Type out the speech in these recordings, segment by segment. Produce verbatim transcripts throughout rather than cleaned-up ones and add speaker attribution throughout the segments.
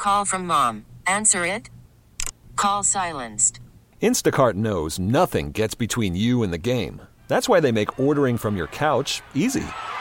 Speaker 1: Call from mom. Answer it. Call silenced.
Speaker 2: Instacart knows nothing gets between you and the game. That's why they make ordering from your couch easy.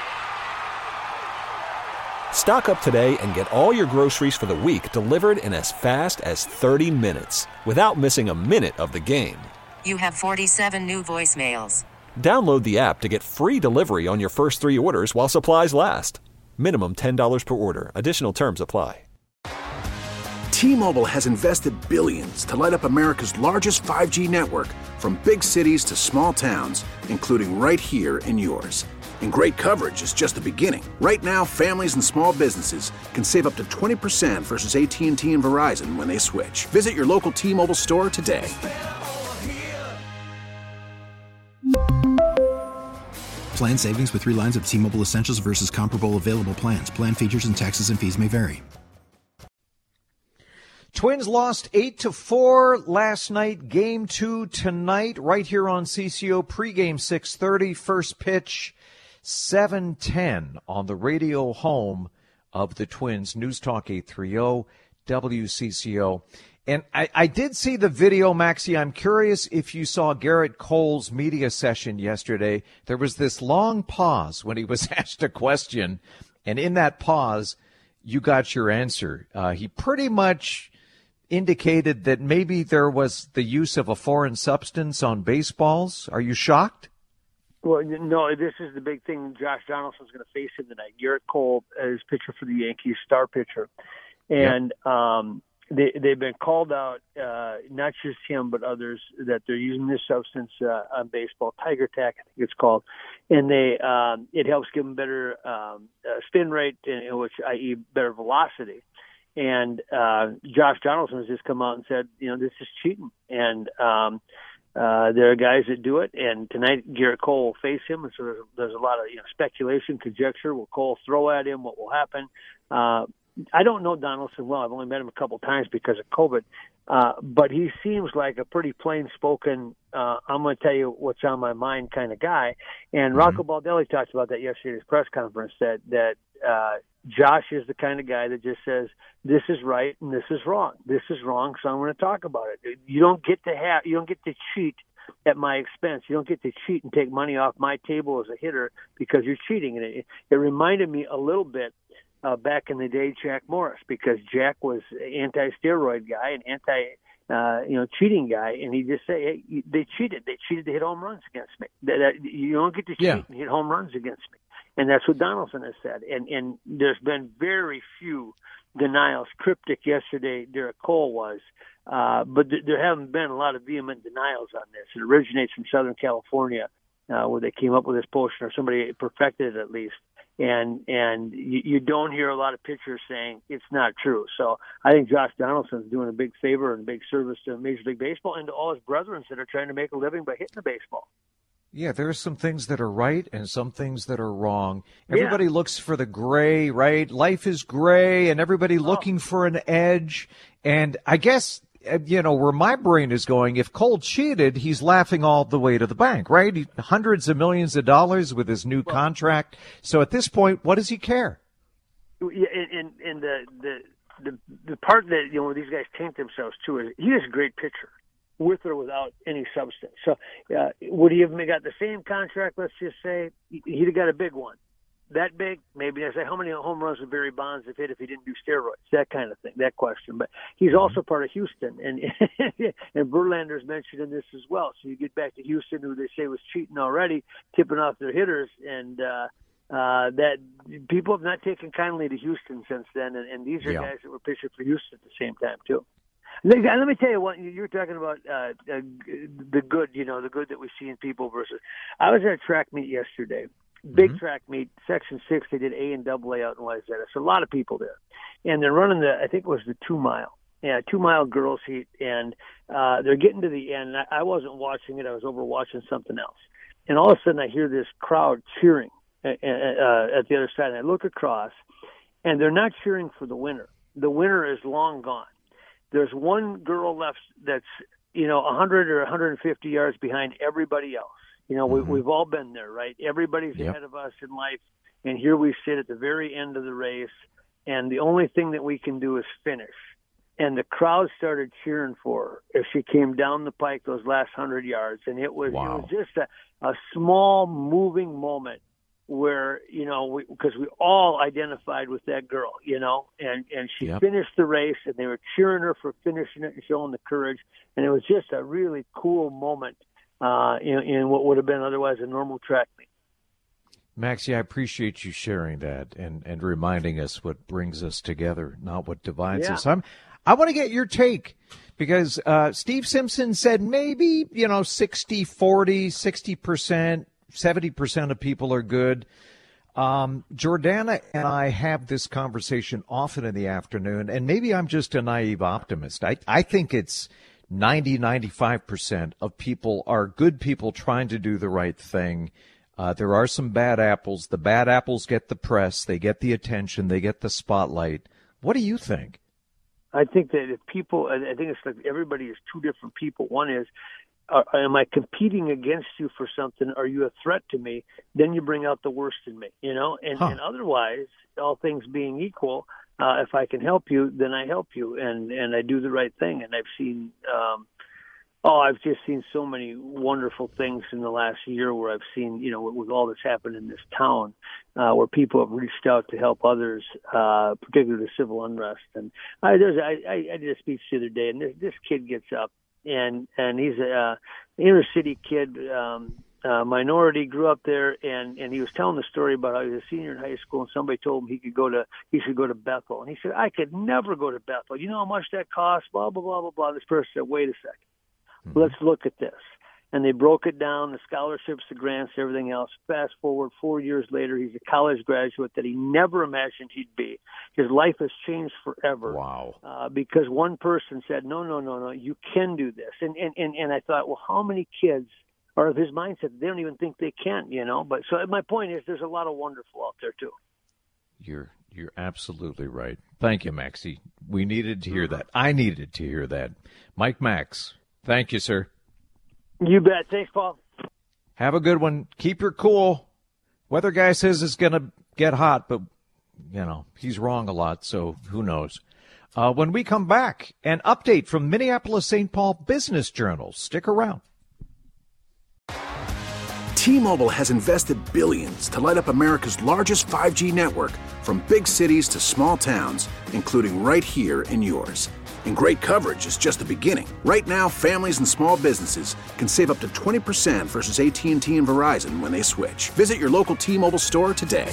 Speaker 2: Stock up today and get all your groceries for the week delivered in as fast as thirty minutes without missing a minute of the game.
Speaker 1: You have forty-seven new voicemails.
Speaker 2: Download the app to get free delivery on your first three orders while supplies last. Minimum ten dollars per order. Additional terms apply.
Speaker 3: T-Mobile has invested billions to light up America's largest five G network, from big cities to small towns, including right here in yours. And great coverage is just the beginning. Right now, families and small businesses can save up to twenty percent versus A T and T and Verizon when they switch. Visit your local T-Mobile store today.
Speaker 4: Plan savings with three lines of T-Mobile Essentials versus comparable available plans. Plan features and taxes and fees may vary.
Speaker 5: Twins lost eight to four last night. Game two tonight, right here on C C O. Pregame six thirty. First pitch seven ten on the radio home of the Twins. News Talk eight thirty W C C O. And I, I did see the video, Maxie. I'm curious if you saw Garrett Cole's media session yesterday. There was this long pause when he was asked a question, and in that pause, you got your answer. Uh, he pretty much indicated that maybe there was the use of a foreign substance on baseballs. Are you shocked?
Speaker 6: Well, no, this is the big thing. Josh Donaldson's going to face him tonight. Garrett Cole is pitcher for the Yankees, star pitcher. And yep. um, they, they've been called out, uh, not just him, but others, that they're using this substance uh, on baseball, Tiger Tack, I think it's called. And they um, it helps give them better um, uh, spin rate, in, which that is better velocity. And uh, Josh Donaldson has just come out and said, you know, this is cheating. And um, uh, there are guys that do it. And tonight, Garrett Cole will face him. And so there's, there's a lot of you know, speculation, conjecture. Will Cole throw at him? What will happen? Uh, I don't know Donaldson well. I've only met him a couple times because of COVID. Uh, but he seems like a pretty plain-spoken, uh, I'm going to tell you what's on my mind kind of guy. And mm-hmm. Rocco Baldelli talked about that yesterday at his press conference, that, that uh, Josh is the kind of guy that just says, this is right and this is wrong. This is wrong, so I'm going to talk about it. You don't get to have, you don't get to cheat at my expense. You don't get to cheat and take money off my table as a hitter because you're cheating. And it, it reminded me a little bit Uh, back in the day, Jack Morris, because Jack was anti-steroid guy and anti, uh, you know, cheating guy, and he just say, hey, they cheated. They cheated to hit home runs against me. That, that, you don't get to cheat yeah. and hit home runs against me, and that's what Donaldson has said. And and there's been very few denials. Cryptic yesterday, Garrett Cole was, uh, but th- there haven't been a lot of vehement denials on this. It originates from Southern California, uh, where they came up with this potion, or somebody perfected it at least. And and you, you don't hear a lot of pitchers saying it's not true. So I think Josh Donaldson's doing a big favor and a big service to Major League Baseball and to all his brethren that are trying to make a living by hitting the baseball.
Speaker 5: Yeah, there are some things that are right and some things that are wrong. Everybody yeah. looks for the gray, right? Life is gray, and everybody looking oh. for an edge. And I guess, you know, where my brain is going, if Cole cheated, he's laughing all the way to the bank, right? He, hundreds of millions of dollars with his new well, contract. So at this point, what does he care?
Speaker 6: Yeah, and, and the, the the the part that, you know, these guys taint themselves to is he is a great pitcher, with or without any substance. So uh, would he have got the same contract, let's just say? He'd have got a big one. That big, maybe. I say, how many home runs would Barry Bonds have hit if he didn't do steroids? That kind of thing, that question. But he's mm-hmm. also part of Houston, and and Verlander's mentioned in this as well. So you get back to Houston, who they say was cheating already, tipping off their hitters, and uh, uh, that people have not taken kindly to Houston since then. And, and these are yeah. guys that were pitching for Houston at the same time too. Let me tell you what, you were talking about uh, uh, the good, you know, the good that we see in people versus. I was at a track meet yesterday. Big mm-hmm. track meet, Section six, they did A and double A out in Wayzata. So a lot of people there. And they're running the, I think it was the two-mile. Yeah, two-mile girls heat. And uh, they're getting to the end. I, I wasn't watching it. I was over watching something else. And all of a sudden I hear this crowd cheering at, uh, at the other side. And I look across, and they're not cheering for the winner. The winner is long gone. There's one girl left that's, you know, one hundred or one hundred fifty yards behind everybody else. You know, we, mm-hmm. we've all been there, right? Everybody's yep. ahead of us in life, and here we sit at the very end of the race, and the only thing that we can do is finish. And the crowd started cheering for her as she came down the pike those last hundred yards. And it was, wow. it was just a, a small moving moment where, you know, because we, we all identified with that girl, you know, and, and she yep. finished the race, and they were cheering her for finishing it and showing the courage. And it was just a really cool moment uh, in, in what would have been otherwise a normal track meet.
Speaker 5: Maxie, I appreciate you sharing that and, and reminding us what brings us together, not what divides
Speaker 6: yeah.
Speaker 5: us. I'm, I want to get your take, because uh, Steve Simpson said maybe, you know, sixty forty, sixty percent, seventy percent of people are good. Um, Jordana and I have this conversation often in the afternoon, and maybe I'm just a naive optimist. I, I think it's ninety, ninety-five percent of people are good people trying to do the right thing. Uh, there are some bad apples. The bad apples get the press. They get the attention. They get the spotlight. What do you think?
Speaker 6: I think that if people, I think it's like everybody is two different people. One is, uh, am I competing against you for something? Are you a threat to me? Then you bring out the worst in me, you know? And, huh. and otherwise, all things being equal, uh, if I can help you, then I help you, and, and I do the right thing. And I've seen, um, oh, I've just seen so many wonderful things in the last year where I've seen, you know, with all that's happened in this town, uh, where people have reached out to help others, uh, particularly the civil unrest. And I, there's, I, I, I did a speech the other day, and this, this kid gets up, and, and he's a uh, inner city kid, um, uh, minority, grew up there, and, and he was telling the story about how he was a senior in high school, and somebody told him he could go to, he should go to Bethel. And he said, I could never go to Bethel. You know how much that costs? Blah, blah, blah, blah, blah. This person said, wait a second. Let's look at this. And they broke it down, the scholarships, the grants, everything else. Fast forward four years later, he's a college graduate that he never imagined he'd be. His life has changed forever.
Speaker 5: Wow.
Speaker 6: Uh, because one person said, no, no, no, no, you can do this. And, and, and, and I thought, well, how many kids are of his mindset? They don't even think they can, you know. But so my point is there's a lot of wonderful out there, too.
Speaker 5: You're You're absolutely right. Thank you, Maxie. We needed to hear that. I needed to hear that. Mike Max. Thank you, sir.
Speaker 6: You bet. Thanks, Paul.
Speaker 5: Have a good one. Keep your cool. Weather guy says it's going to get hot, but, you know, he's wrong a lot, so who knows. Uh, when we come back, an update from Minneapolis Saint Paul Business Journal. Stick around.
Speaker 3: T-Mobile has invested billions to light up America's largest five G network, from big cities to small towns, including right here in yours. And great coverage is just the beginning. Right now, families and small businesses can save up to twenty percent versus A T and T and Verizon when they switch. Visit your local T-Mobile store today.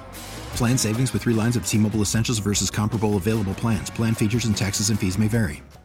Speaker 4: Plan savings with three lines of T-Mobile Essentials versus comparable available plans. Plan features and taxes and fees may vary.